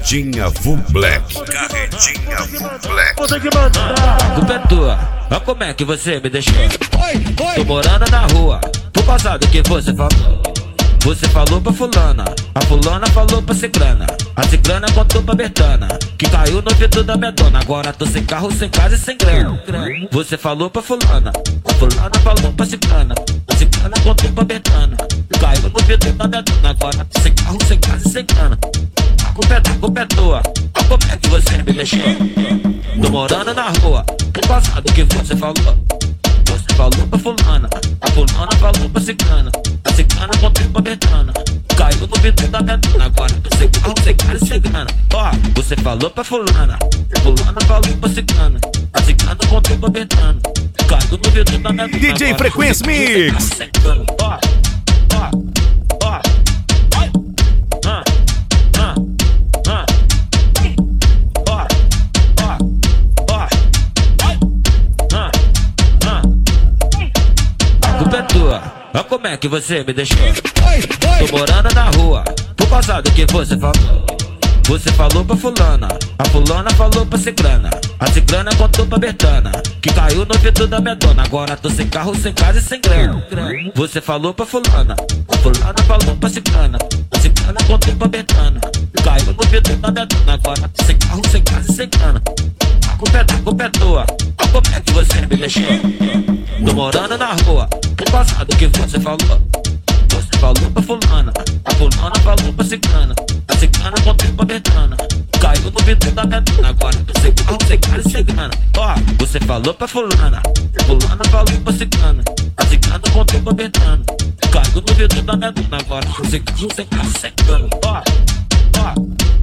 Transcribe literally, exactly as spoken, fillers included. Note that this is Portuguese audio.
Carretinha Full Black. Carretinha Full Black. A culpa é tua, olha como é que você me deixou. Tô morando na rua, por causa do que você falou. Você falou pra fulana, a fulana falou pra ciclana, a ciclana contou pra Bertana, que caiu no vidro da minha dona. Agora tô sem carro, sem casa e sem grana. Você falou pra fulana, a fulana falou pra ciclana, a ciclana contou pra Bertana, que caiu no vidro da minha dona. Agora tô sem carro, sem casa e sem grana. A culpa é tua, a culpa é tua, olha como é que você me deixou. Tô morando na rua, por causa do que você falou. Você falou pra fulana, a fulana falou pra ciclana, a ciclana contou pra Bertana, caiu no vidro da minha dona. Agora tô sem carro, sem cara e sem grana. Ó, você falou pra fulana, a fulana falou pra ciclana, a ciclana contou pra Bertana, caiu no vidro da minha dona. D J Frequência Mix. Ó, ó, ó. Ah, ah, ah. Ó, ó, ó. Ah, ah. A culpa é tua, olha como é que você me deixou. Tô morando na rua, por causa do que você falou. Você falou pra fulana, a fulana falou pra ciclana, a ciclana contou pra Bertana, que caiu no vidro da minha dona. Agora tô sem carro, sem casa e sem grana. Você falou pra fulana, a fulana falou pra ciclana, a ciclana contou pra Bertana, caiu no vidro da minha dona. Agora tô sem carro, sem casa e sem grana. A culpa é tua, a culpa é tua, olha como é que você me deixou. Tô morando na rua, por causa do que você falou. Você falou pra fulana, a fulana falou pra ciclana, a ciclana contou pra Bertana, caiu no vidro da minha dona. Agora tô sem carro, sem cara e sem grana. Ó, você falou pra fulana, a fulana falou pra ciclana, a ciclana contou pra Bertana, caiu no vidro da minha dona. Agora tô sem carro, sem cara e sem grana. Ó, ó.